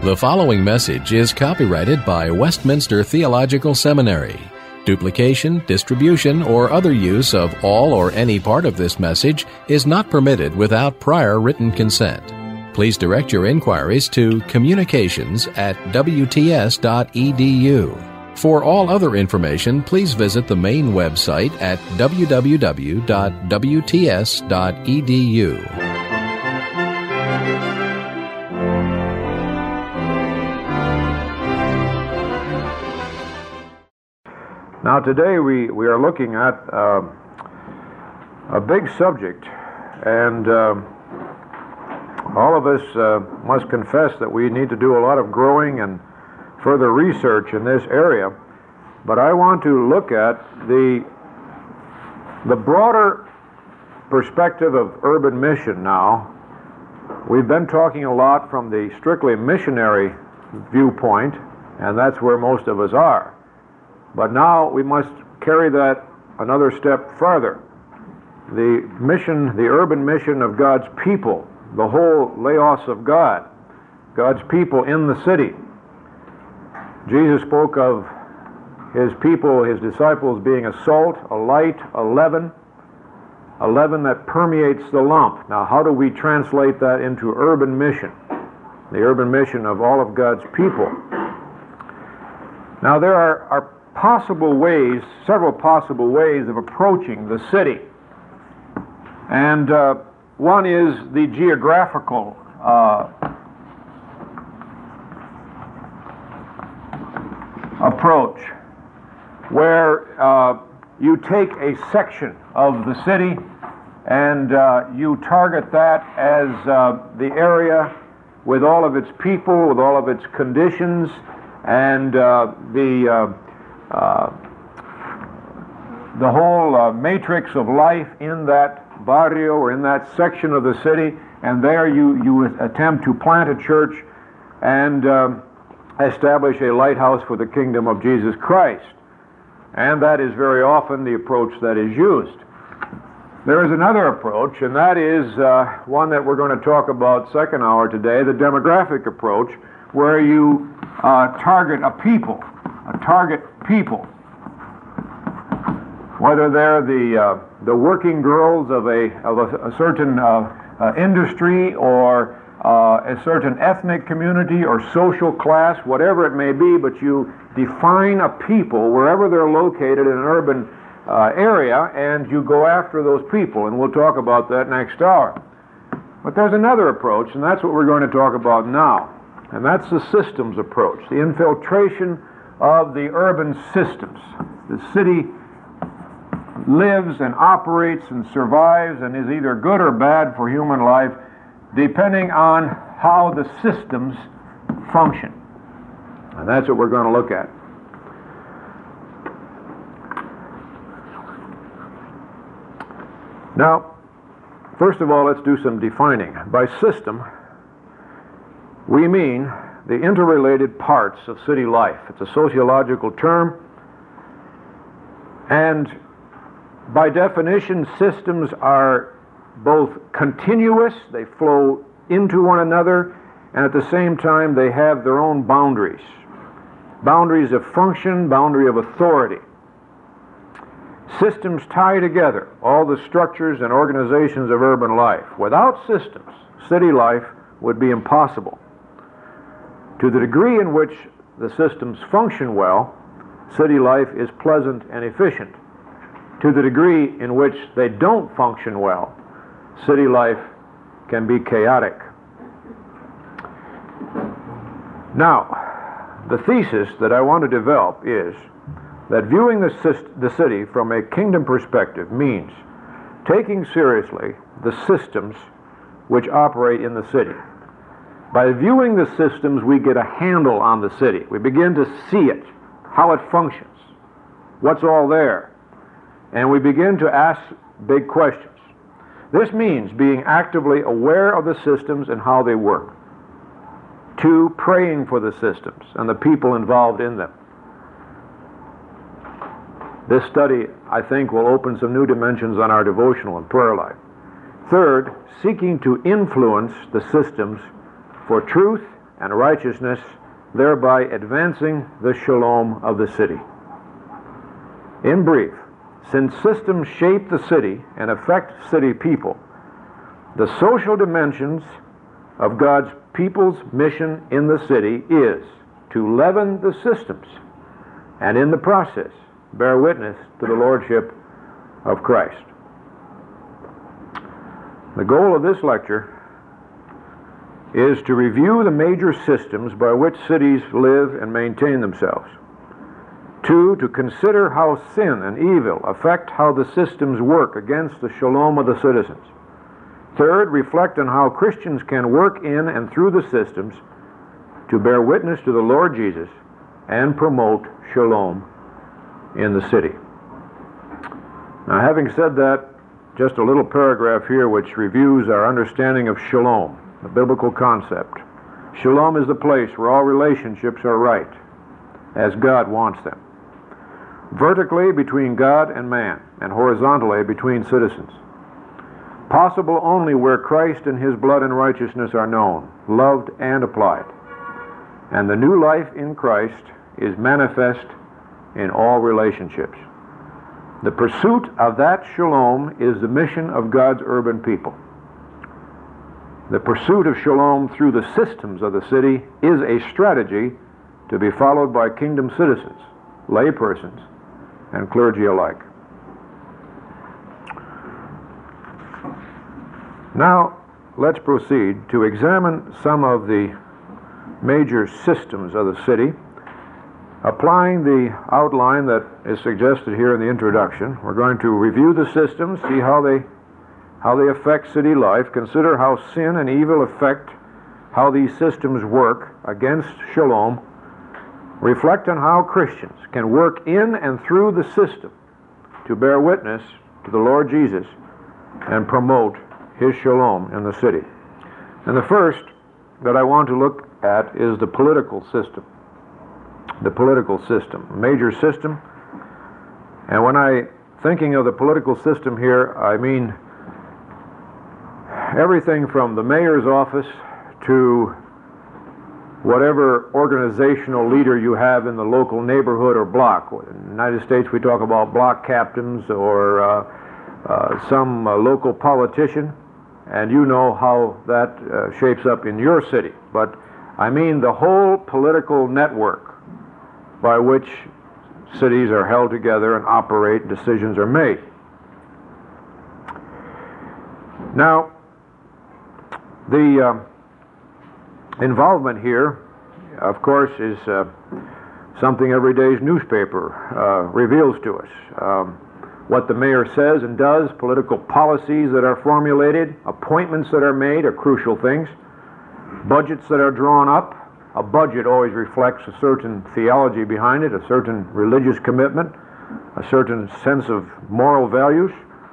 The following message is copyrighted by Westminster Theological Seminary. Duplication, distribution, or other use of all or any part of this message is not permitted without prior written consent. Please direct your inquiries to communications@wts.edu. For all other information, please visit the main website at www.wts.edu. Now today we are looking at a big subject, and all of us must confess that we need to do a lot of growing and further research in this area. But I want to look at the broader perspective of urban mission now. We've been talking a lot from the strictly missionary viewpoint, and that's where most of us are. But now we must carry that another step further. The mission, the urban mission of God's people, the whole laos of God, God's people in the city. Jesus spoke of his people, his disciples, being a salt, a light, a leaven that permeates the lump. Now, how do we translate that into urban mission? The urban mission of all of God's people. Now, there are possible ways, several possible ways of approaching the city. And one is the geographical approach, where you take a section of the city and you target that as the area with all of its people, with all of its conditions, and the whole matrix of life in that barrio or in that section of the city, and there you attempt to plant a church and establish a lighthouse for the kingdom of Jesus Christ. And that is very often the approach that is used. There is another approach, and that is one that we're going to talk about second hour today, the demographic approach, where you target people, whether they're the working girls of a certain industry, or a certain ethnic community or social class, whatever it may be, but you define a people wherever they're located in an urban area, and you go after those people, and we'll talk about that next hour. But there's another approach, and that's what we're going to talk about now, and that's the systems approach, the infiltration of the urban systems. The city lives and operates and survives and is either good or bad for human life, depending on how the systems function. And that's what we're going to look at. Now, first of all, let's do some defining. By system, we mean the interrelated parts of city life. It's a sociological term, and by definition, systems are both continuous, they flow into one another, and at the same time they have their own boundaries. Boundaries of function, boundary of authority. Systems tie together all the structures and organizations of urban life. Without systems, city life would be impossible. To the degree in which the systems function well, city life is pleasant and efficient. To the degree in which they don't function well, city life can be chaotic. Now, the thesis that I want to develop is that viewing the city from a kingdom perspective means taking seriously the systems which operate in the city. By viewing the systems, we get a handle on the city. We begin to see it, how it functions, what's all there. And we begin to ask big questions. This means being actively aware of the systems and how they work. 2, praying for the systems and the people involved in them. This study, I think, will open some new dimensions on our devotional and prayer life. 3rd, seeking to influence the systems for truth and righteousness, thereby advancing the shalom of the city. In brief, since systems shape the city and affect city people, the social dimensions of God's people's mission in the city is to leaven the systems and in the process bear witness to the lordship of Christ. The goal of this lecture is to review the major systems by which cities live and maintain themselves. 2, to consider how sin and evil affect how the systems work against the shalom of the citizens. 3rd, reflect on how Christians can work in and through the systems to bear witness to the Lord Jesus and promote shalom in the city. Now, having said that, just a little paragraph here which reviews our understanding of shalom, the biblical concept. Shalom is the place where all relationships are right, as God wants them. Vertically between God and man, and horizontally between citizens. Possible only where Christ and His blood and righteousness are known, loved, and applied. And the new life in Christ is manifest in all relationships. The pursuit of that shalom is the mission of God's urban people. The pursuit of shalom through the systems of the city is a strategy to be followed by kingdom citizens, lay persons, and clergy alike. Now, let's proceed to examine some of the major systems of the city, applying the outline that is suggested here in the introduction. We're going to review the systems, see how they affect city life, consider how sin and evil affect how these systems work against shalom, reflect on how Christians can work in and through the system to bear witness to the Lord Jesus and promote His shalom in the city. And the first that I want to look at is the political system. The political system, a major system. And when I'm thinking of the political system here, I mean everything from the mayor's office to whatever organizational leader you have in the local neighborhood or block. In the United States, we talk about block captains or some local politician, and you know how that shapes up in your city. But I mean the whole political network by which cities are held together and operate, decisions are made. Now, the involvement here, of course, is something every day's newspaper reveals to us. What the mayor says and does, political policies that are formulated, appointments that are made are crucial things, budgets that are drawn up. A budget always reflects a certain theology behind it, a certain religious commitment, a certain sense of moral values.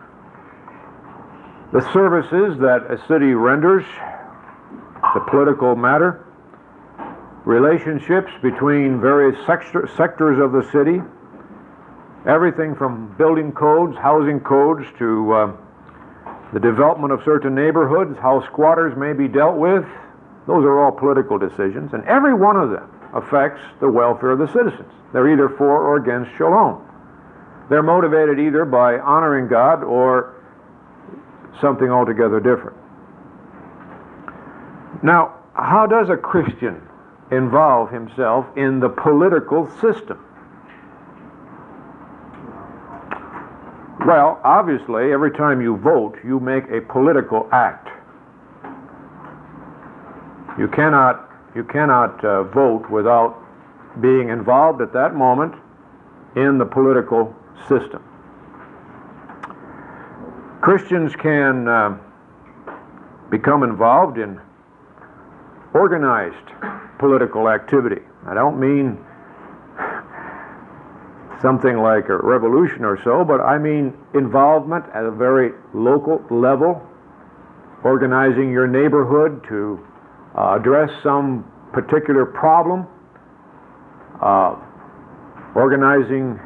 The services that a city renders, the political matter, relationships between various sectors of the city, everything from building codes, housing codes, to the development of certain neighborhoods, how squatters may be dealt with. Those are all political decisions, and every one of them affects the welfare of the citizens. They're either for or against shalom. They're motivated either by honoring God or something altogether different. Now, how does a Christian involve himself in the political system? Well, obviously, every time you vote, you make a political act. You cannot vote without being involved at that moment in the political system. Christians can become involved in organized political activity. I don't mean something like a revolution or so, but I mean involvement at a very local level, organizing your neighborhood to address some particular problem, organizing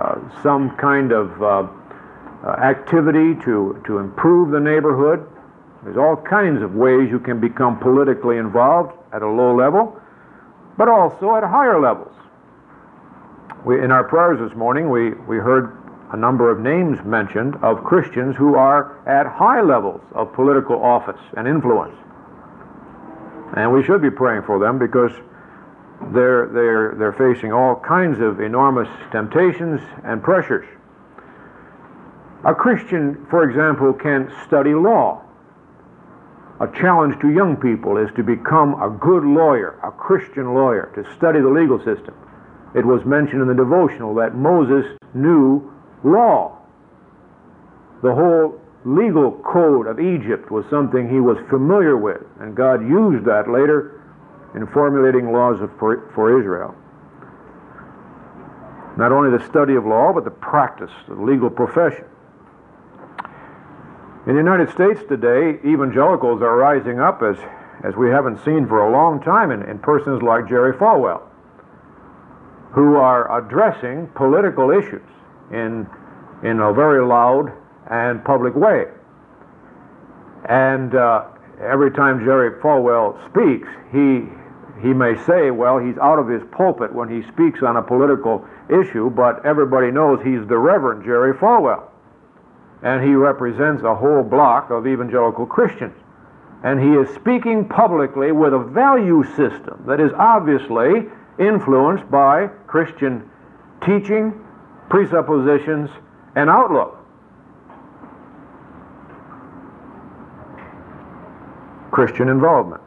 some kind of activity to improve the neighborhood, There's all kinds of ways you can become politically involved at a low level, but also at higher levels. In our prayers this morning, we heard a number of names mentioned of Christians who are at high levels of political office and influence. And we should be praying for them because they're facing all kinds of enormous temptations and pressures. A Christian, for example, can study law. A challenge to young people is to become a good lawyer, a Christian lawyer, to study the legal system. It was mentioned in the devotional that Moses knew law. The whole legal code of Egypt was something he was familiar with, and God used that later in formulating laws for Israel. Not only the study of law, but the practice of the legal profession. In the United States today, evangelicals are rising up as we haven't seen for a long time in persons like Jerry Falwell, who are addressing political issues in a very loud and public way. And every time Jerry Falwell speaks, he may say, well, he's out of his pulpit when he speaks on a political issue, but everybody knows he's the Reverend Jerry Falwell. And he represents a whole block of evangelical Christians. And he is speaking publicly with a value system that is obviously influenced by Christian teaching, presuppositions, and outlook. Christian involvement.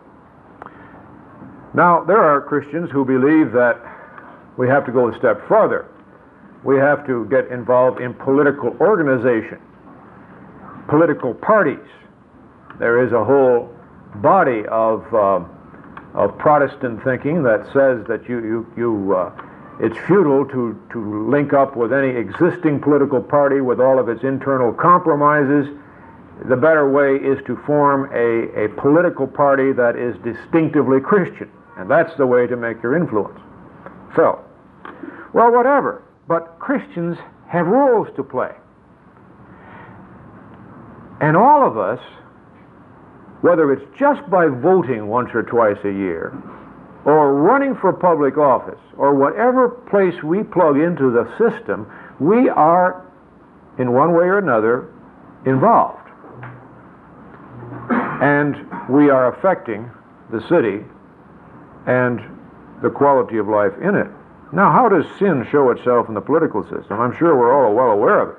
Now, there are Christians who believe that we have to go a step further. We have to get involved in political organization, political parties. There is a whole body of Protestant thinking that says that it's futile to link up with any existing political party with all of its internal compromises. The better way is to form a political party that is distinctively Christian, and that's the way to make your influence felt. Well, whatever, but Christians have roles to play. And all of us, whether it's just by voting once or twice a year, or running for public office, or whatever place we plug into the system, we are, in one way or another, involved. And we are affecting the city and the quality of life in it. Now, how does sin show itself in the political system? I'm sure we're all well aware of it.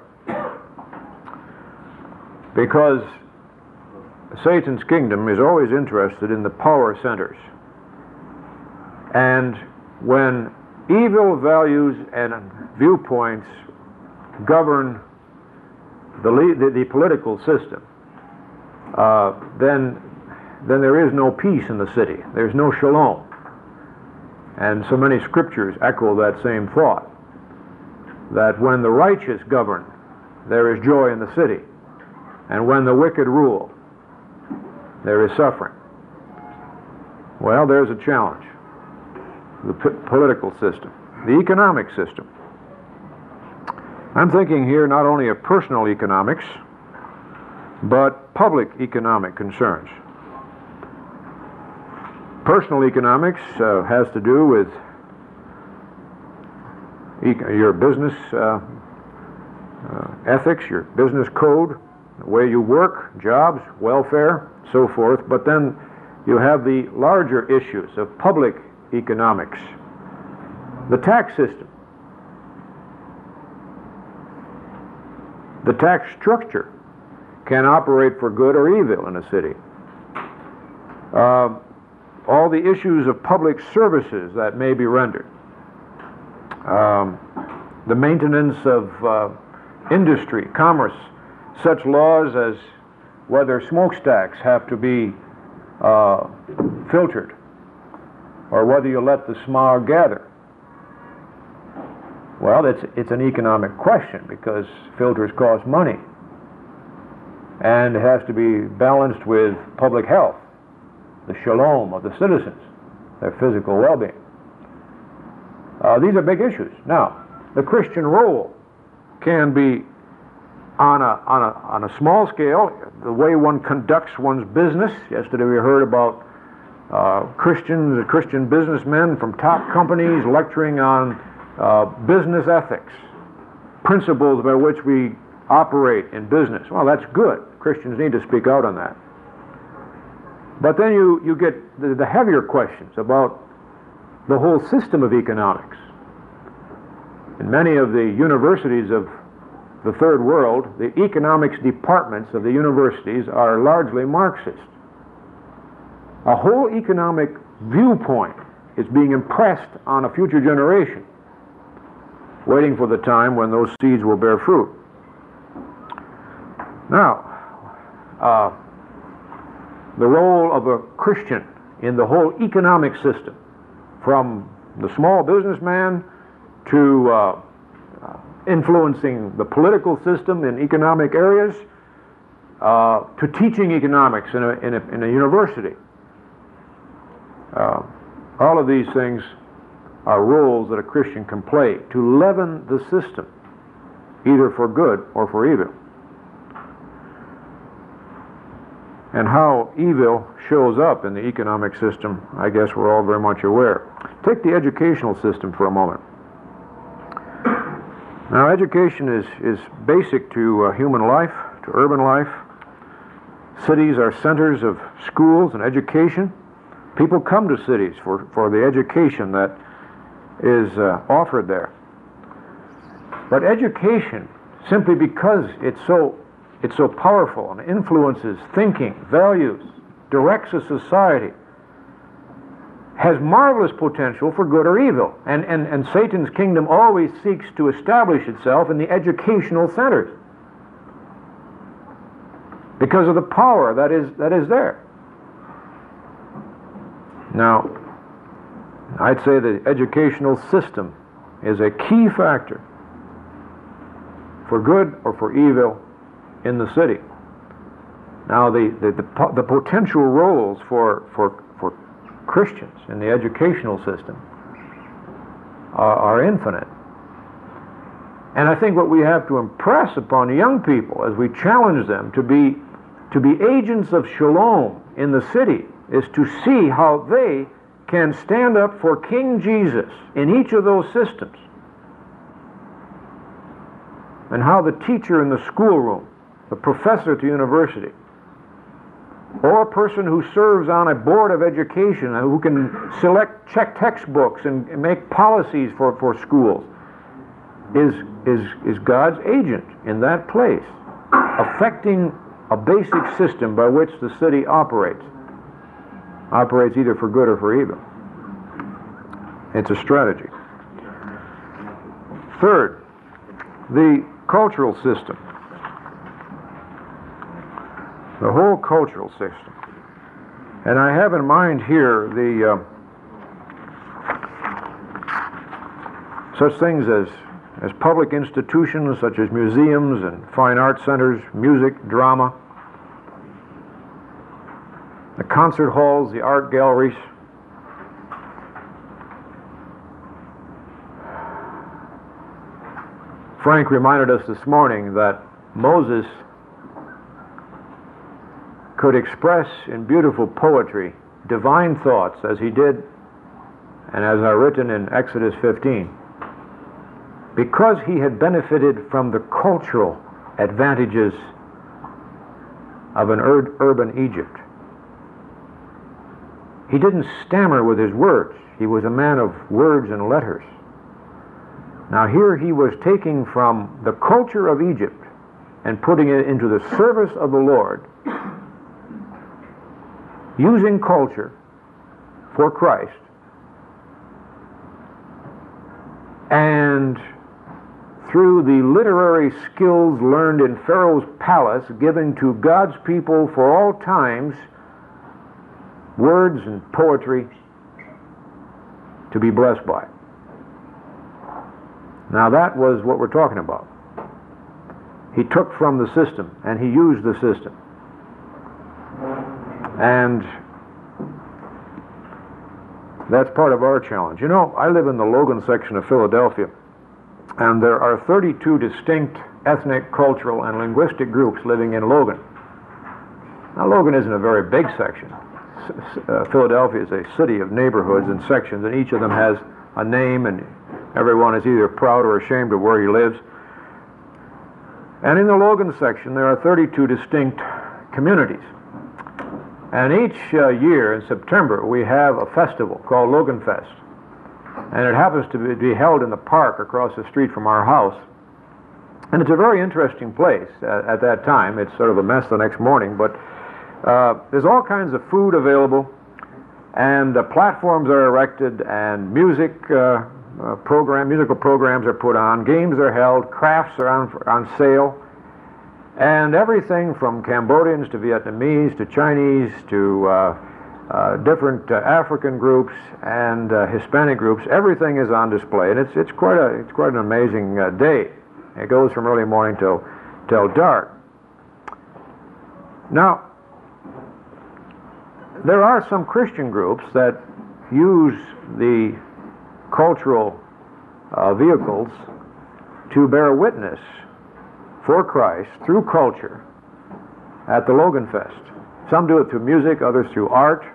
Because Satan's kingdom is always interested in the power centers. And when evil values and viewpoints govern the political system, then there is no peace in the city. There's no shalom. And so many scriptures echo that same thought, that when the righteous govern, there is joy in the city. And when the wicked rule, there is suffering. Well, there's a challenge. The political system, the economic system. I'm thinking here not only of personal economics, but public economic concerns. Personal economics has to do with your business ethics, your business code, the way you work, jobs, welfare, so forth. But then you have the larger issues of public economics. The tax system. The tax structure can operate for good or evil in a city. All the issues of public services that may be rendered. The maintenance of industry, commerce, such laws as whether smokestacks have to be filtered or whether you let the smog gather. Well, it's an economic question because filters cost money and it has to be balanced with public health, the shalom of the citizens, their physical well-being. These are big issues. Now, the Christian role can be on a small scale, the way one conducts one's business. Yesterday we heard about Christian businessmen from top companies lecturing on business ethics, principles by which we operate in business. Well, that's good. Christians need to speak out on that. But then you get the heavier questions about the whole system of economics. In many of the universities of the third world, the economics departments of the universities are largely Marxist. A whole economic viewpoint is being impressed on a future generation, waiting for the time when those seeds will bear fruit. Now, the role of a Christian in the whole economic system, from the small businessman to influencing the political system in economic areas, to teaching economics in a university. All of these things are roles that a Christian can play to leaven the system, either for good or for evil. And how evil shows up in the economic system, I guess we're all very much aware. Take the educational system for a moment. Now, education is basic to human life, to urban life. Cities are centers of schools and education. People come to cities for the education that is offered there. But education, simply because it's so powerful and influences thinking, values, directs a society, has marvelous potential for good or evil. And Satan's kingdom always seeks to establish itself in the educational centers because of the power that is there. Now, I'd say the educational system is a key factor for good or for evil in the city. Now, the potential roles for Christians in the educational system are infinite. And I think what we have to impress upon young people as we challenge them to be agents of shalom in the city is to see how they can stand up for King Jesus in each of those systems, and how the teacher in the schoolroom, the professor at the university, or a person who serves on a board of education who can check textbooks and make policies for schools is God's agent in that place, affecting a basic system by which the city operates either for good or for evil. It's a strategy. Third, the cultural system. The whole cultural system. And I have in mind here the such things as public institutions such as museums and fine arts centers, music, drama, the concert halls, the art galleries. Frank reminded us this morning that Moses could express in beautiful poetry divine thoughts as he did and as are written in Exodus 15 because he had benefited from the cultural advantages of an urban Egypt. He didn't stammer with his words. He was a man of words and letters. Now here he was taking from the culture of Egypt and putting it into the service of the Lord, using culture for Christ, and through the literary skills learned in Pharaoh's palace, giving to God's people for all times words and poetry to be blessed by. Now that was what we're talking about. He took from the system and he used the system. And that's part of our challenge. You know, I live in the Logan section of Philadelphia, and there are 32 distinct ethnic, cultural, and linguistic groups living in Logan. Now, Logan isn't a very big section. Philadelphia is a city of neighborhoods and sections, and each of them has a name, and everyone is either proud or ashamed of where he lives. And in the Logan section, there are 32 distinct communities. And each year in September, we have a festival called Logan Fest. And it happens to be held in the park across the street from our house. And it's a very interesting place at that time. It's sort of a mess the next morning, but there's all kinds of food available, and platforms are erected, and musical programs are put on, games are held, crafts are on sale, and everything from Cambodians to Vietnamese to Chinese to different African groups and Hispanic groups, everything is on display, and it's quite an amazing day. It goes from early morning till dark. Now, there are some Christian groups that use the cultural vehicles to bear witness for Christ through culture at the Logan Fest. Some do it through music, others through art,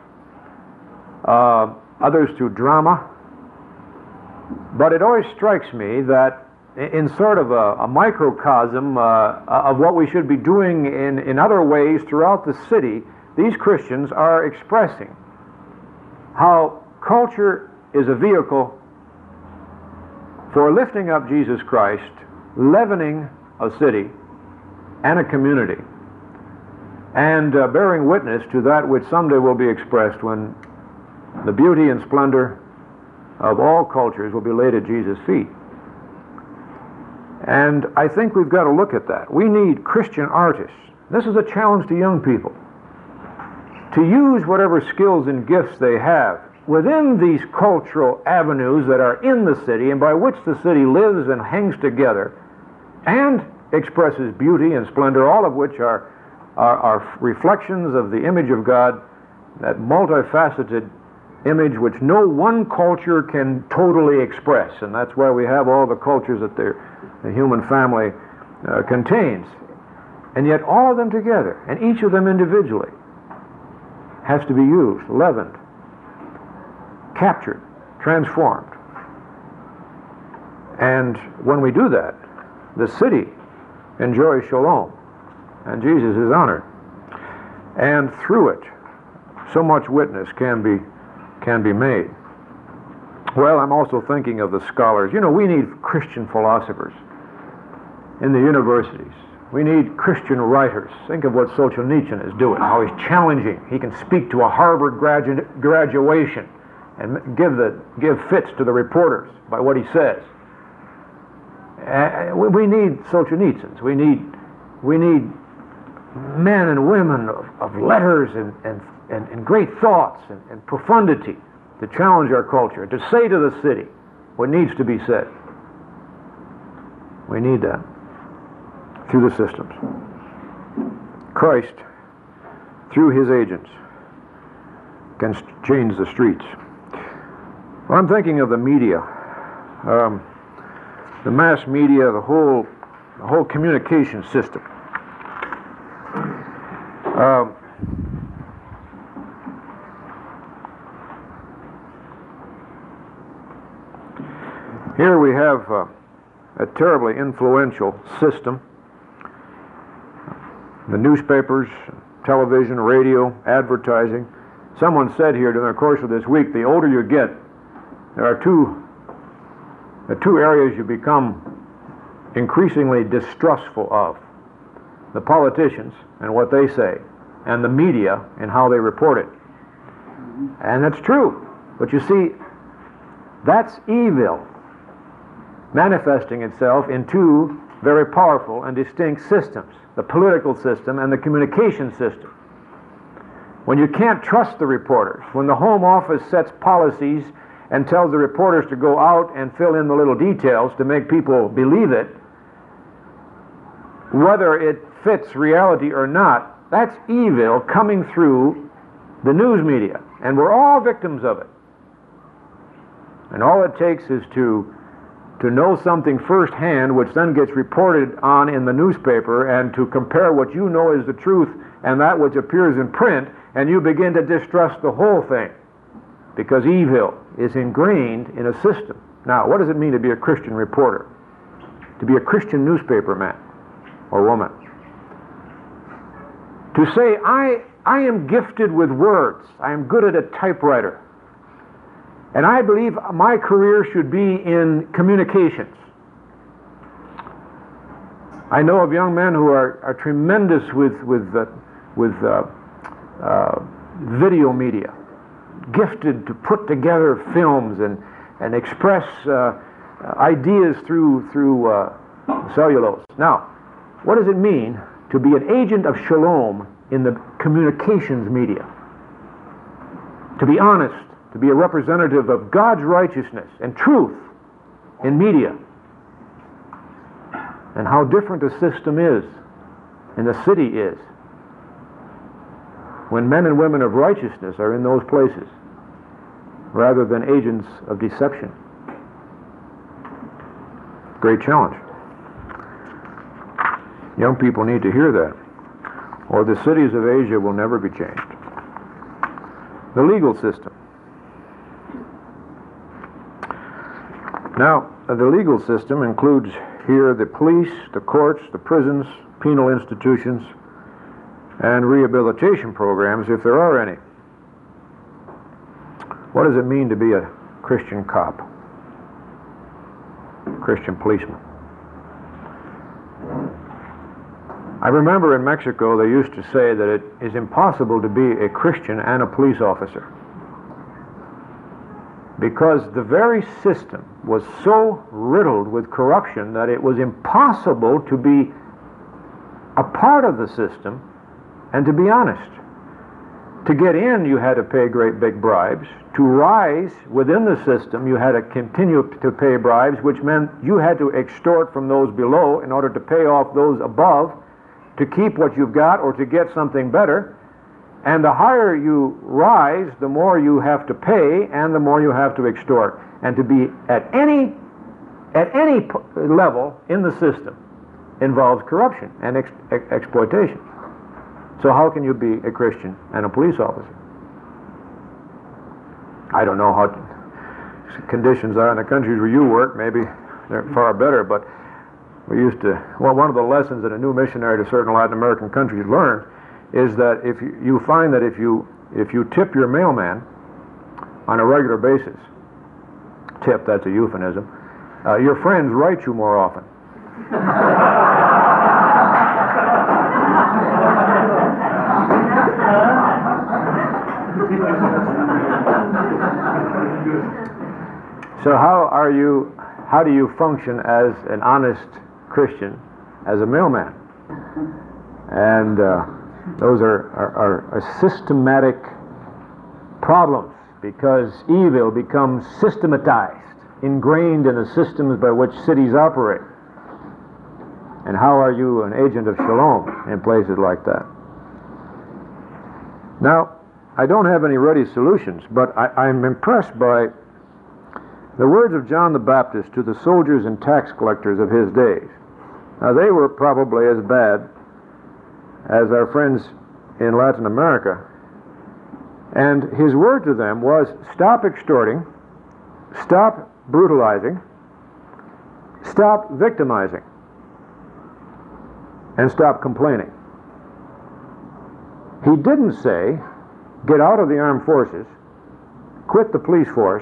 others through drama. But it always strikes me that in sort of a microcosm of what we should be doing in other ways throughout the city, these Christians are expressing how culture is a vehicle for lifting up Jesus Christ, leavening a city and a community, and bearing witness to that which someday will be expressed when the beauty and splendor of all cultures will be laid at Jesus' feet. And I think we've got to look at that. We need Christian artists. This is a challenge to young people, to use whatever skills and gifts they have within these cultural avenues that are in the city and by which the city lives and hangs together and expresses beauty and splendor, all of which are reflections of the image of God, that multifaceted image which no one culture can totally express. And that's why we have all the cultures that the human family contains. And yet all of them together, and each of them individually, has to be used, leavened, captured, transformed. And when we do that, the city enjoys shalom, and Jesus is honored. And through it, so much witness can be made. Well, I'm also thinking of the scholars. You know, we need Christian philosophers in the universities. We need Christian writers. Think of what Solzhenitsyn is doing, how he's challenging. He can speak to a Harvard graduation and give fits to the reporters by what he says. We need Solzhenitsyns. We need men and women of letters and great thoughts and profundity to challenge our culture, to say to the city what needs to be said. We need that through the systems. Christ, through his agents, can change the streets. Well, I'm thinking of the media, the mass media, the whole communication system. Here we have a terribly influential system. The newspapers, television, radio, advertising. Someone said here during the course of this week, the older you get, there are two areas you become increasingly distrustful of: the politicians and what they say, and the media and how they report it. And that's true. But you see, that's evil manifesting itself in two very powerful and distinct systems: the political system and the communication system. When you can't trust the reporters, when the Home Office sets policies and tells the reporters to go out and fill in the little details to make people believe it, whether it fits reality or not, that's evil coming through the news media, and we're all victims of it. And all it takes is to to know something firsthand, which then gets reported on in the newspaper, and to compare what you know is the truth and that which appears in print, and you begin to distrust the whole thing, because evil is ingrained in a system. Now, what does it mean to be a Christian reporter? To be a Christian newspaper man or woman? To say, I am gifted with words. I am good at a typewriter. And I believe my career should be in communications. I know of young men who are tremendous with video media, gifted to put together films and express ideas through cellulose. Now, what does it mean to be an agent of shalom in the communications media? To be honest, to be a representative of God's righteousness and truth in media. And how different a system is, and the city is, when men and women of righteousness are in those places, rather than agents of deception. Great challenge. Young people need to hear that, or the cities of Asia will never be changed. The legal system. Now, the legal system includes here the police, the courts, the prisons, penal institutions, and rehabilitation programs, if there are any. What does it mean to be a Christian cop? Christian policeman? I remember in Mexico they used to say that it is impossible to be a Christian and a police officer, because the very system was so riddled with corruption that it was impossible to be a part of the system and to be honest. To get in, you had to pay great big bribes. To rise within the system, you had to continue to pay bribes, which meant you had to extort from those below in order to pay off those above, to keep what you've got or to get something better. And the higher you rise, the more you have to pay and the more you have to extort. And to be at any level in the system involves corruption and exploitation. So how can you be a Christian and a police officer? I don't know how conditions are in the countries where you work. Maybe they're far better, but we used to, well, one of the lessons that a new missionary to certain Latin American countries learned is that if you find that if you tip your mailman on a regular basis, tip, that's a euphemism, your friends write you more often. So how do you function as an honest Christian, as a mailman? And those are systematic problems, because evil becomes systematized, ingrained in the systems by which cities operate. And how are you an agent of shalom in places like that? Now, I don't have any ready solutions, but I'm impressed by the words of John the Baptist to the soldiers and tax collectors of his days. Now, they were probably as bad as our friends in Latin America. And his word to them was, stop extorting, stop brutalizing, stop victimizing, and stop complaining. He didn't say, get out of the armed forces, quit the police force,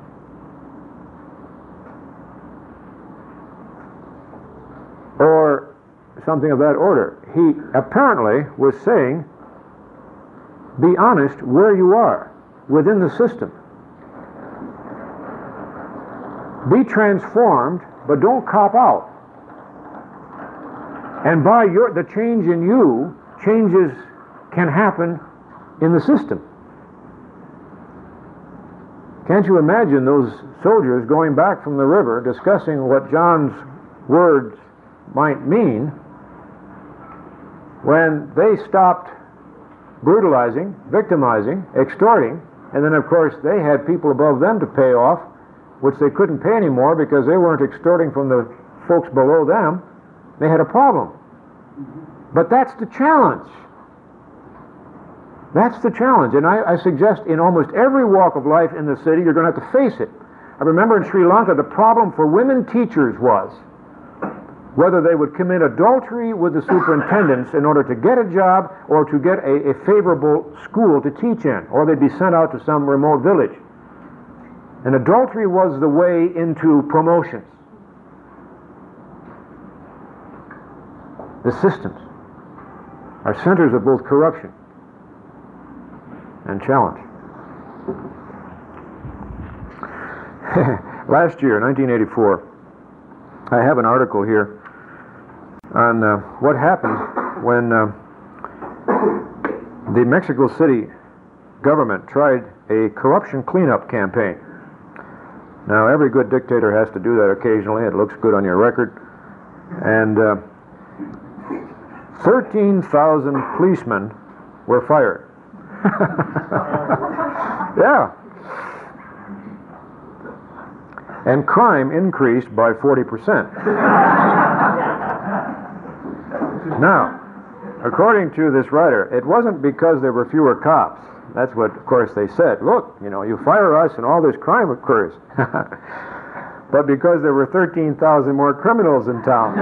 or something of that order. He apparently was saying, be honest where you are within the system. Be transformed, but don't cop out. And by the change in you, changes can happen in the system. Can't you imagine those soldiers going back from the river discussing what John's words might mean when they stopped brutalizing, victimizing, extorting, and then of course they had people above them to pay off which they couldn't pay anymore because they weren't extorting from the folks below them, they had a problem. But that's the challenge. That's the challenge. And I suggest in almost every walk of life in the city, you're going to have to face it. I remember in Sri Lanka, the problem for women teachers was whether they would commit adultery with the superintendents in order to get a job or to get a favorable school to teach in, or they'd be sent out to some remote village. And adultery was the way into promotions. The systems are centers of both corruption and challenge. Last year, 1984, I have an article here on what happened when the Mexico City government tried a corruption cleanup campaign. Now, every good dictator has to do that occasionally. It looks good on your record. And 13,000 policemen were fired. Yeah. And crime increased by 40%. Now, according to this writer, it wasn't because there were fewer cops. That's what, of course, they said. Look, you know, you fire us and all this crime occurs. But because there were 13,000 more criminals in town.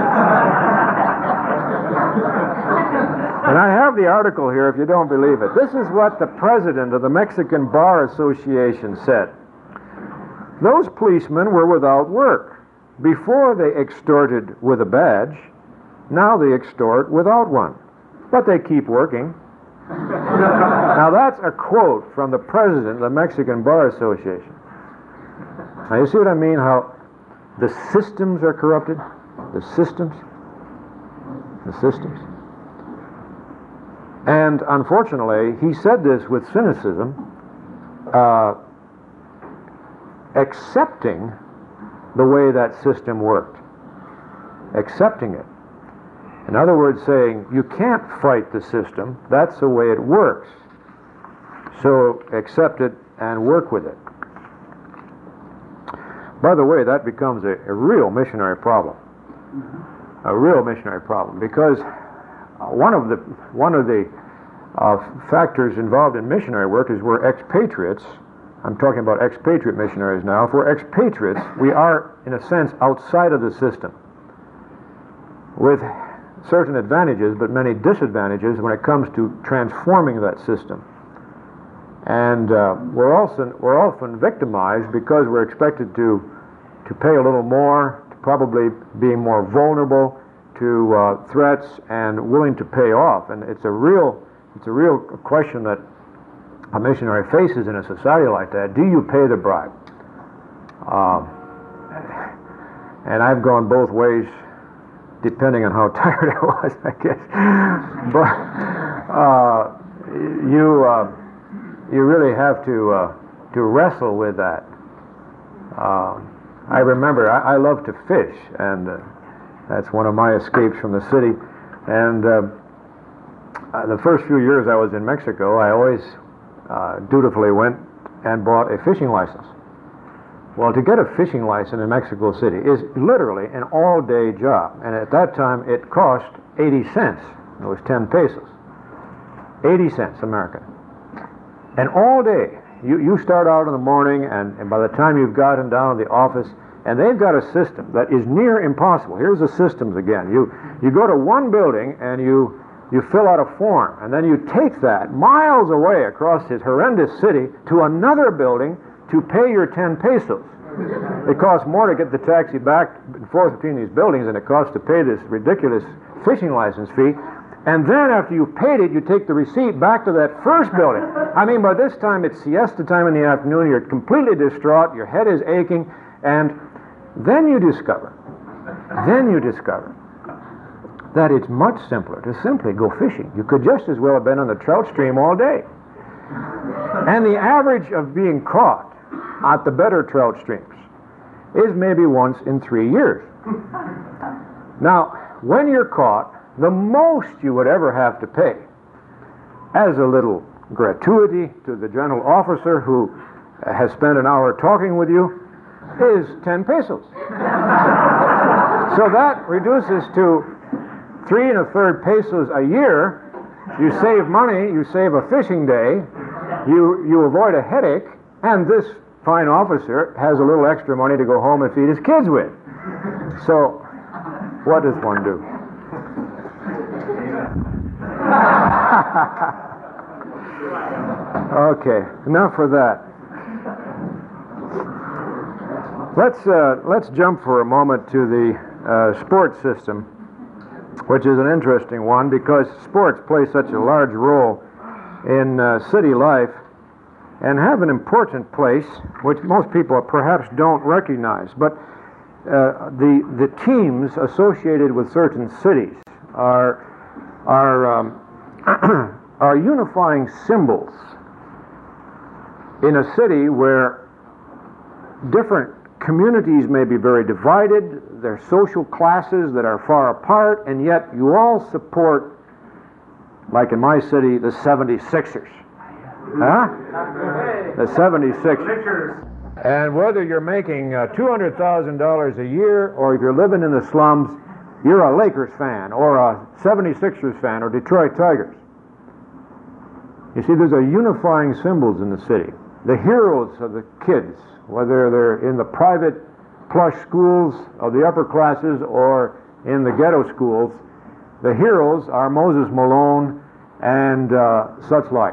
And I have the article here if you don't believe it. This is what the president of the Mexican Bar Association said. Those policemen were without work. Before they extorted with a badge, now they extort without one. But they keep working. Now that's a quote from the president of the Mexican Bar Association. Now you see what I mean, how the systems are corrupted? The systems. The systems. And unfortunately, he said this with cynicism, accepting the way that system worked. Accepting it. In other words, saying, you can't fight the system, that's the way it works. So accept it and work with it. By the way, that becomes a real missionary problem. A real missionary problem, because one of the factors involved in missionary work is we're expatriates. I'm talking about expatriate missionaries now. If we're expatriates, we are, in a sense, outside of the system, with certain advantages, but many disadvantages when it comes to transforming that system. And we're often victimized because we're expected to pay a little more, to probably be more vulnerable to threats and willing to pay off. And it's a real question that a missionary faces in a society like that. Do you pay the bribe? And I've gone both ways, depending on how tired I was, I guess. But you really have to wrestle with that. I remember I love to fish, and that's one of my escapes from the city. And the first few years I was in Mexico, I always dutifully went and bought a fishing license. Well, to get a fishing license in Mexico City is literally an all-day job. And at that time, it cost 80 cents. It was 10 pesos. 80 cents American. And all day, you start out in the morning, and by the time you've gotten down to the office, and they've got a system that is near impossible. Here's the systems again. You go to one building, and you fill out a form, and then you take that miles away across this horrendous city to another building to pay your 10 pesos. It costs more to get the taxi back and forth between these buildings than it costs to pay this ridiculous fishing license fee. And then after you've paid it, you take the receipt back to that first building. I mean, by this time it's siesta time in the afternoon, you're completely distraught, your head is aching, and then you discover that it's much simpler to simply go fishing. You could just as well have been on the trout stream all day. And the average of being caught at the better trout streams is maybe once in 3 years. Now, when you're caught, the most you would ever have to pay as a little gratuity to the general officer who has spent an hour talking with you is 10 pesos. So that reduces to 3 1/3 pesos a year. You save money, you save a fishing day, you avoid a headache, and this fine officer has a little extra money to go home and feed his kids with. So, what does one do? Okay, enough for that. Let's jump for a moment to the sports system, which is an interesting one because sports play such a large role in city life and have an important place, which most people perhaps don't recognize. But the teams associated with certain cities are unifying symbols in a city where different communities may be very divided, there are social classes that are far apart, and yet you all support, like in my city, the 76ers. Huh? The 76ers. And whether you're making $200,000 a year or if you're living in the slums, you're a Lakers fan or a 76ers fan or Detroit Tigers. You see, there's a unifying symbols in the city. The heroes of the kids, whether they're in the private plush schools of the upper classes or in the ghetto schools, the heroes are Moses Malone and such like.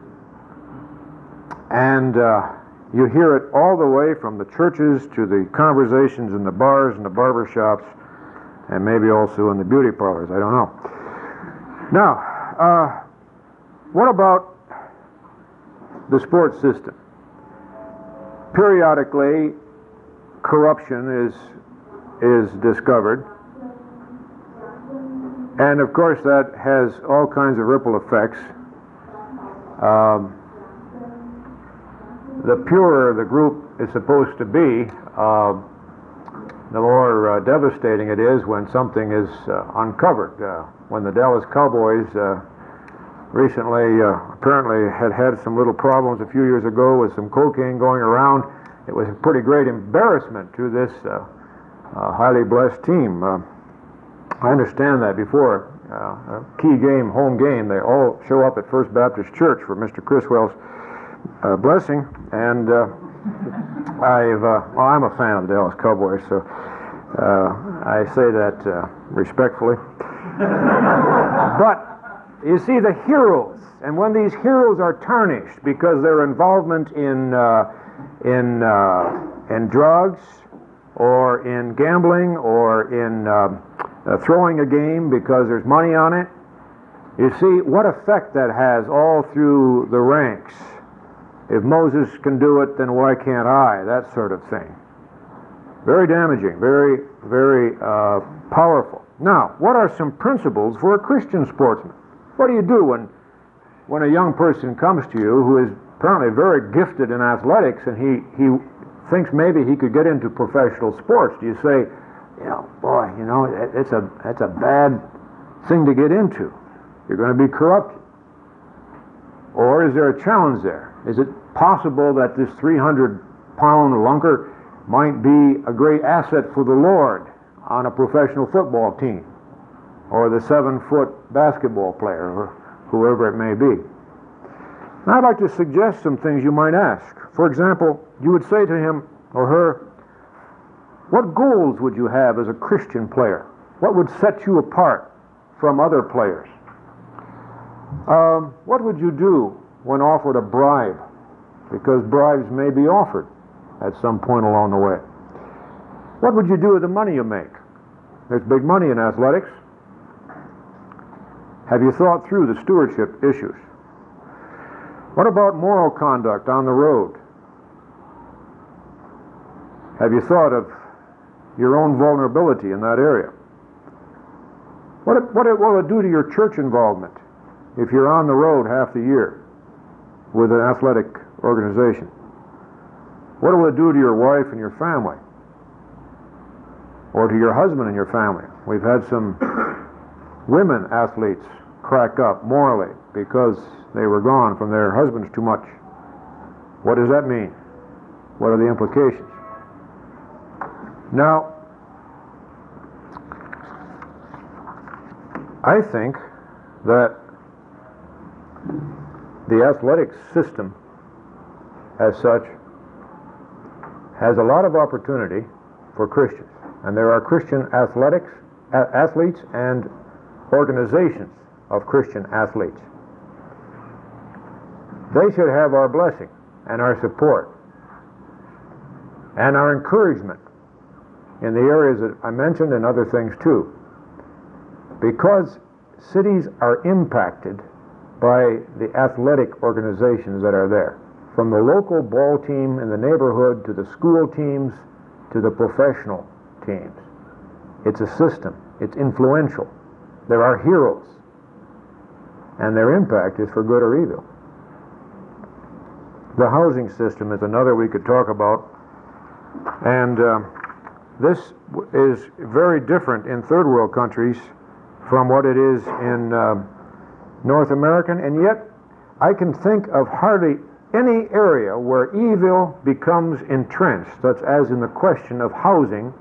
And you hear it all the way from the churches to the conversations in the bars and the barber shops and maybe also in the beauty parlors. I don't know. Now, what about the sports system? Periodically, corruption is discovered, and of course that has all kinds of ripple effects. The purer the group is supposed to be, the more devastating it is when something is uncovered. When the Dallas Cowboys recently apparently had some little problems a few years ago with some cocaine going around, it was a pretty great embarrassment to this highly blessed team. I understand that before a key game, home game, they all show up at First Baptist Church for Mr. Criswell's blessing, and I'm a fan of the Dallas Cowboys, so I say that respectfully. But you see, the heroes, and when these heroes are tarnished because their involvement in drugs or in gambling or in throwing a game because there's money on it, you see what effect that has all through the ranks. If Moses can do it, then why can't I? That sort of thing. Very damaging, very, very powerful. Now, what are some principles for a Christian sportsman? What do you do when a young person comes to you who is apparently very gifted in athletics and he thinks maybe he could get into professional sports? Do you say, boy, it's a bad thing to get into. You're going to be corrupted. Or is there a challenge there? Is it possible that this 300-pound lunker might be a great asset for the Lord on a professional football team, or the 7-foot basketball player, or whoever it may be? And I'd like to suggest some things you might ask. For example, you would say to him or her, what goals would you have as a Christian player? What would set you apart from other players? What would you do when offered a bribe? Because bribes may be offered at some point along the way. What would you do with the money you make? There's big money in athletics. Have you thought through the stewardship issues? What about moral conduct on the road? Have you thought of your own vulnerability in that area? What will it do to your church involvement if you're on the road half the year with an athletic organization? What will it do to your wife and your family? Or to your husband and your family? We've had some women athletes crack up morally because they were gone from their husbands too much. What does that mean? What are the implications? Now, I think that the athletic system as such has a lot of opportunity for Christians. And there are Christian athletes and organizations of Christian athletes. They should have our blessing and our support and our encouragement in the areas that I mentioned and other things too. Because cities are impacted by the athletic organizations that are there. From the local ball team in the neighborhood to the school teams to the professional teams. It's a system. It's influential. There are heroes. And their impact is for good or evil. The housing system is another we could talk about. And this is very different in third world countries from what it is in North American, and yet I can think of hardly any area where evil becomes entrenched, such as in the question of housing,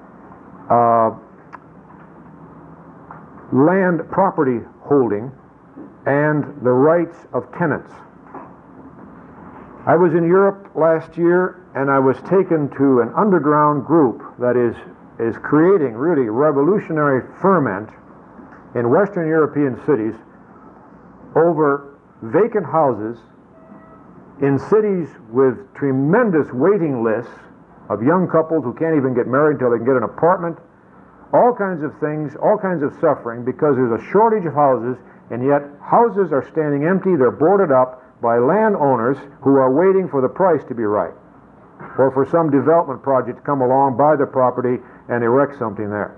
land property holding, and the rights of tenants. I was in Europe last year, and I was taken to an underground group that is creating really revolutionary ferment in Western European cities over vacant houses in cities with tremendous waiting lists of young couples who can't even get married until they can get an apartment, all kinds of things, all kinds of suffering because there's a shortage of houses, and yet houses are standing empty, they're boarded up by landowners who are waiting for the price to be right, or for some development project to come along, buy the property, and erect something there.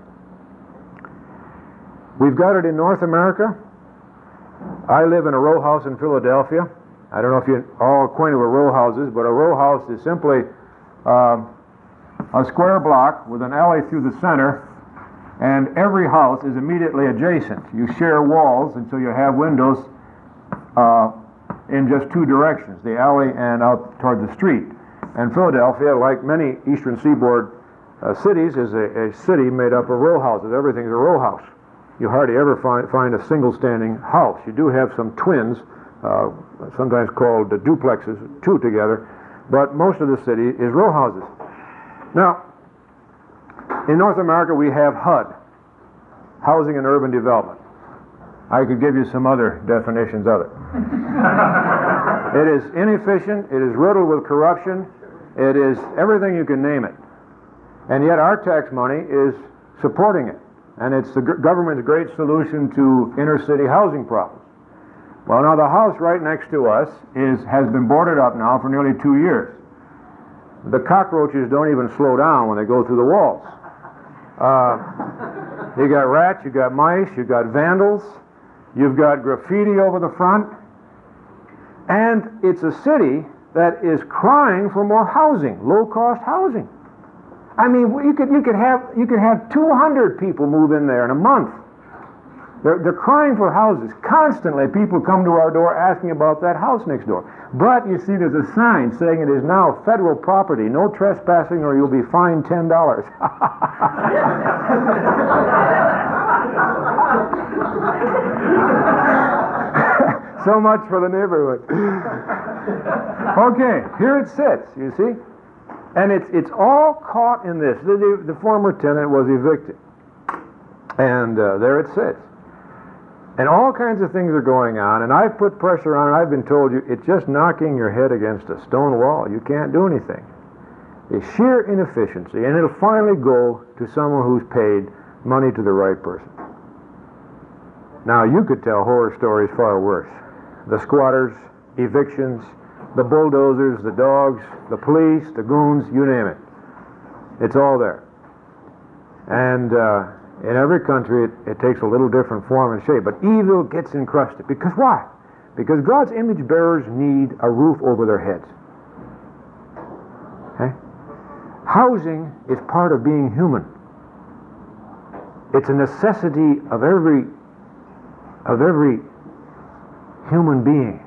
We've got it in North America. I live in a row house in Philadelphia. I don't know if you're all acquainted with row houses, but a row house is simply a square block with an alley through the center, and every house is immediately adjacent. You share walls, and so you have windows in just two directions, the alley and out toward the street. And Philadelphia, like many Eastern Seaboard cities, is a city made up of row houses. Everything's a row house. You hardly ever find a single standing house. You do have some twins, sometimes called duplexes, two together, but most of the city is row houses. Now, in North America we have HUD, Housing and Urban Development. I could give you some other definitions of it. It is inefficient, it is riddled with corruption, it is everything you can name it. And yet our tax money is supporting it. And it's the government's great solution to inner city housing problems. Well, now the house right next to us has been boarded up now for nearly 2 years. The cockroaches don't even slow down when they go through the walls. You got rats, you got mice, you got vandals, you've got graffiti over the front, and it's a city that is crying for more housing, low-cost housing. I mean, you could have 200 people move in there in a month. They're crying for houses. Constantly, people come to our door asking about that house next door. But you see, there's a sign saying it is now federal property. No trespassing, or you'll be fined $10. So much for the neighborhood. Okay, here it sits. You see. And it's all caught in this. The former tenant was evicted. And there it sits. And all kinds of things are going on, and I've put pressure on it. I've been told it's just knocking your head against a stone wall. You can't do anything. It's sheer inefficiency, and it'll finally go to someone who's paid money to the right person. Now, you could tell horror stories far worse. The squatters, evictions, the bulldozers, the dogs, the police, the goons, you name it. It's all there. And in every country, it takes a little different form and shape, but evil gets encrusted. Because why? Because God's image bearers need a roof over their heads. Okay? Housing is part of being human. It's a necessity of every human being.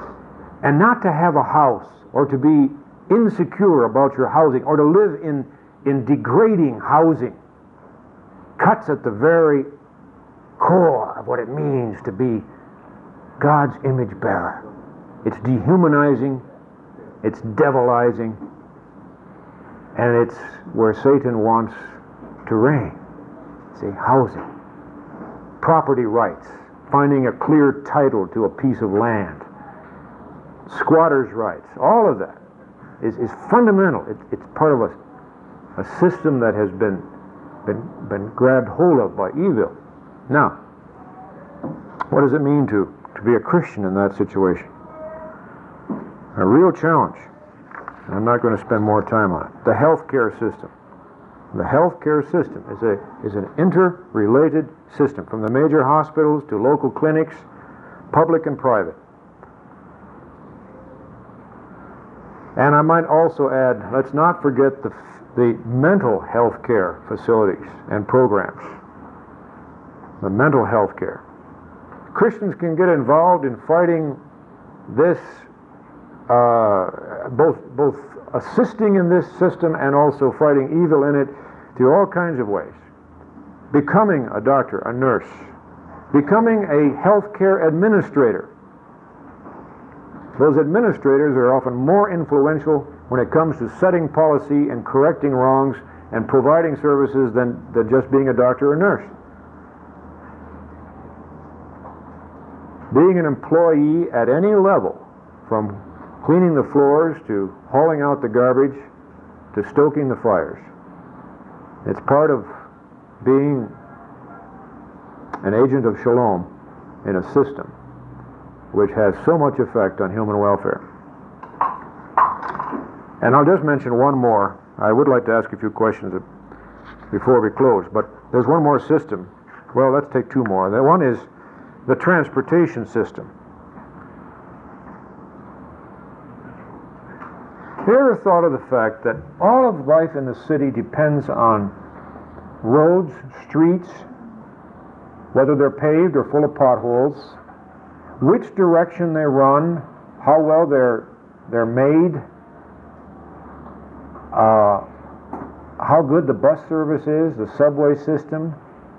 And not to have a house, or to be insecure about your housing, or to live in degrading housing, cuts at the very core of what it means to be God's image bearer. It's dehumanizing, it's devilizing, and it's where Satan wants to reign. See, housing, property rights, finding a clear title to a piece of land, squatters' rights, all of that is fundamental. It's part of a system that has been grabbed hold of by evil. Now, what does it mean to be a Christian in that situation? A real challenge. I'm not going to spend more time on it. The healthcare system. The healthcare system is an interrelated system, from the major hospitals to local clinics, public and private. And I might also add, let's not forget the mental health care facilities and programs. The mental health care. Christians can get involved in fighting this, both assisting in this system and also fighting evil in it through all kinds of ways. Becoming a doctor, a nurse, becoming a healthcare administrator. Those administrators are often more influential when it comes to setting policy and correcting wrongs and providing services than just being a doctor or nurse. Being an employee at any level, from cleaning the floors to hauling out the garbage to stoking the fires. It's part of being an agent of shalom in a system which has so much effect on human welfare. And I'll just mention one more. I would like to ask a few questions before we close, but there's one more system. Well, let's take two more. That one is the transportation system. Have you ever thought of the fact that all of life in the city depends on roads, streets, whether they're paved or full of potholes, which direction they run, how well they're made, how good the bus service is, the subway system?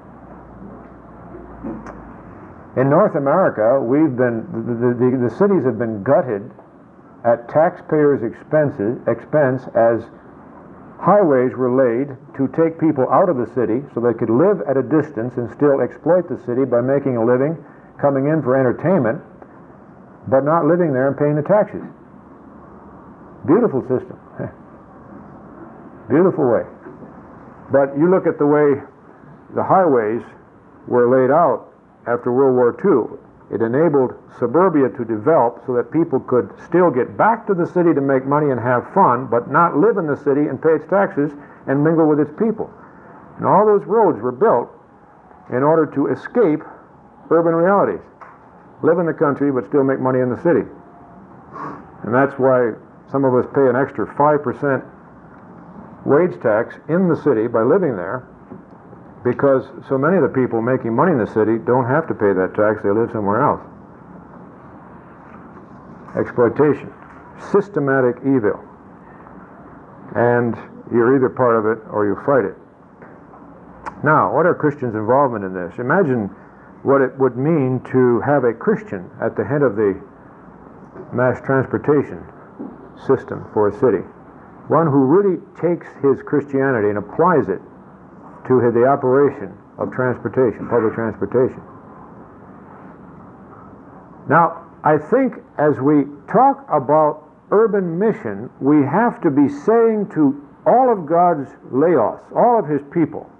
In North America, the cities have been gutted at taxpayers' expense as highways were laid to take people out of the city so they could live at a distance and still exploit the city by making a living, coming in for entertainment, but not living there and paying the taxes. Beautiful system. Beautiful way. But you look at the way the highways were laid out after World War II. It enabled suburbia to develop so that people could still get back to the city to make money and have fun, but not live in the city and pay its taxes and mingle with its people. And all those roads were built in order to escape urban realities. Live in the country, but still make money in the city. And that's why some of us pay an extra 5% wage tax in the city by living there, because so many of the people making money in the city don't have to pay that tax. They live somewhere else. Exploitation, systematic evil, and you're either part of it or you fight it. Now, what are Christians' involvement in this? Imagine what it would mean to have a Christian at the head of the mass transportation system for a city. One who really takes his Christianity and applies it to the operation of transportation, public transportation. Now, I think as we talk about urban mission, we have to be saying to all of God's laos, all of His people,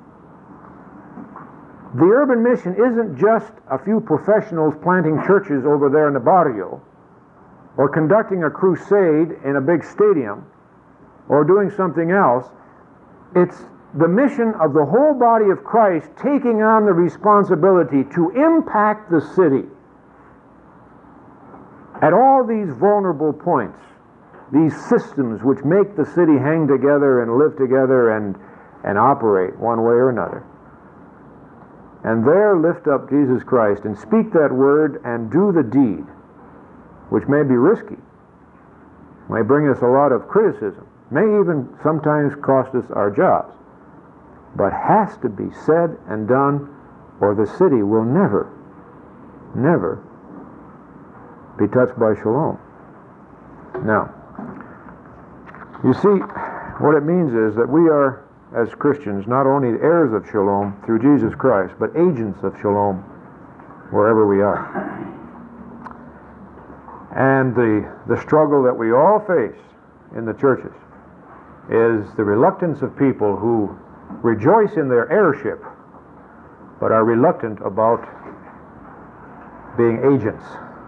the urban mission isn't just a few professionals planting churches over there in the barrio, or conducting a crusade in a big stadium, or doing something else. It's the mission of the whole body of Christ taking on the responsibility to impact the city at all these vulnerable points, these systems which make the city hang together and live together and operate one way or another. And there lift up Jesus Christ and speak that word and do the deed, which may be risky, may bring us a lot of criticism, may even sometimes cost us our jobs, but has to be said and done, or the city will never be touched by shalom. Now, you see, what it means is that we are, as Christians, not only heirs of shalom through Jesus Christ, but agents of shalom wherever we are. And the struggle that we all face in the churches is the reluctance of people who rejoice in their heirship, but are reluctant about being agents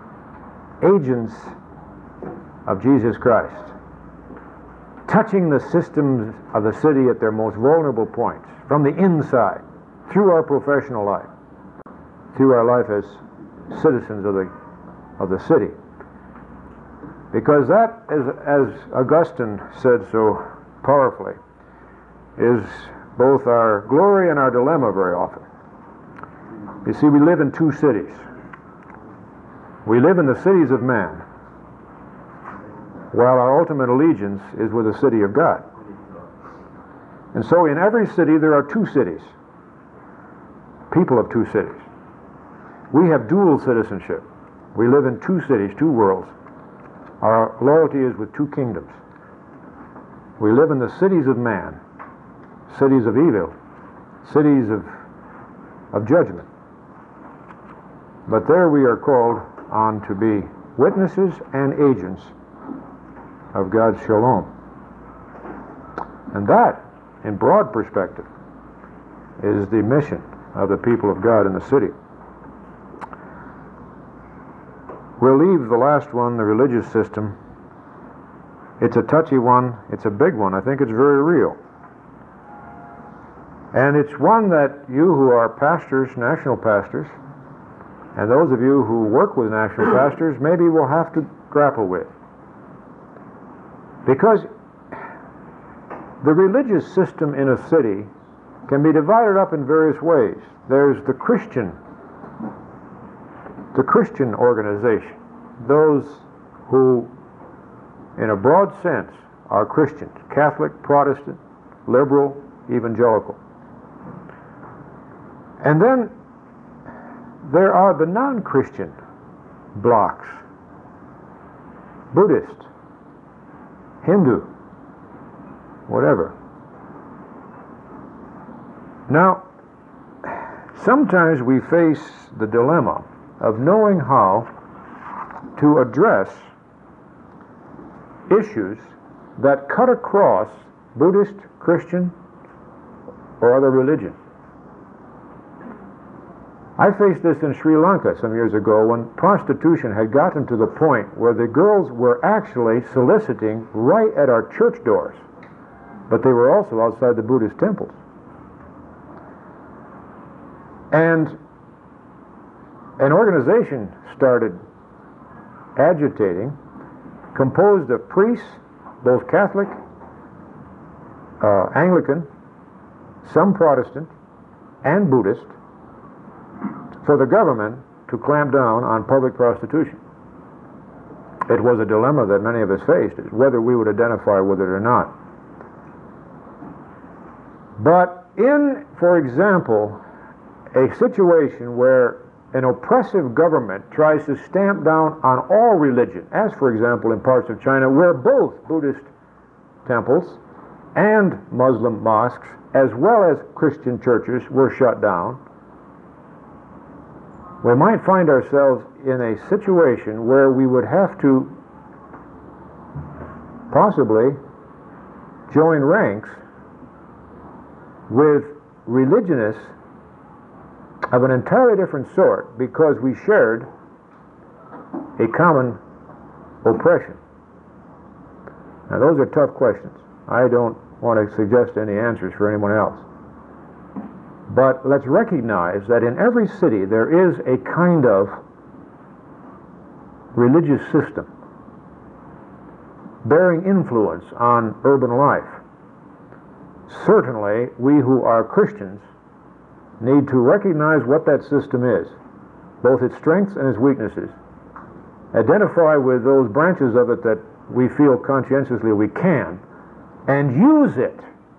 of Jesus Christ, touching the systems of the city at their most vulnerable points, from the inside, through our professional life, through our life as citizens of the city. Because that, as Augustine said so powerfully, is both our glory and our dilemma very often. You see, we live in two cities. We live in the cities of man, while our ultimate allegiance is with the city of God. And so in every city there are two cities, people of two cities. We have dual citizenship. We live in two cities, two worlds. Our loyalty is with two kingdoms. We live in the cities of man, cities of evil, cities of judgment. But there we are called on to be witnesses and agents of God's shalom. And that, in broad perspective, is the mission of the people of God in the city. We'll leave the last one, the religious system. It's a touchy one. It's a big one. I think it's very real. And it's one that you who are pastors, national pastors, and those of you who work with national pastors maybe will have to grapple with. Because the religious system in a city can be divided up in various ways. There's the Christian organization, those who, in a broad sense, are Christians, Catholic, Protestant, liberal, evangelical. And then there are the non-Christian blocks, Buddhist, Hindu, whatever. Now, sometimes we face the dilemma of knowing how to address issues that cut across Buddhist, Christian, or other religions. I faced this in Sri Lanka some years ago when prostitution had gotten to the point where the girls were actually soliciting right at our church doors, but they were also outside the Buddhist temples. And an organization started agitating, composed of priests, both Catholic, Anglican, some Protestant, and Buddhist, for the government to clamp down on public prostitution. It was a dilemma that many of us faced, is whether we would identify with it or not. But in, for example, a situation where an oppressive government tries to stamp down on all religion, as for example in parts of China where both Buddhist temples and Muslim mosques as well as Christian churches were shut down, we might find ourselves in a situation where we would have to possibly join ranks with religionists of an entirely different sort because we shared a common oppression. Now those are tough questions. I don't want to suggest any answers for anyone else. But let's recognize that in every city there is a kind of religious system bearing influence on urban life. Certainly, we who are Christians need to recognize what that system is, both its strengths and its weaknesses, identify with those branches of it that we feel conscientiously we can, and use it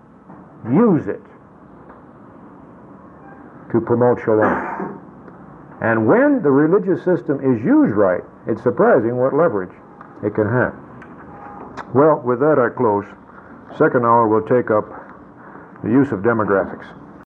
to promote shalom. And when the religious system is used right, it's surprising what leverage it can have. Well, with that I close. Second hour we'll take up the use of demographics.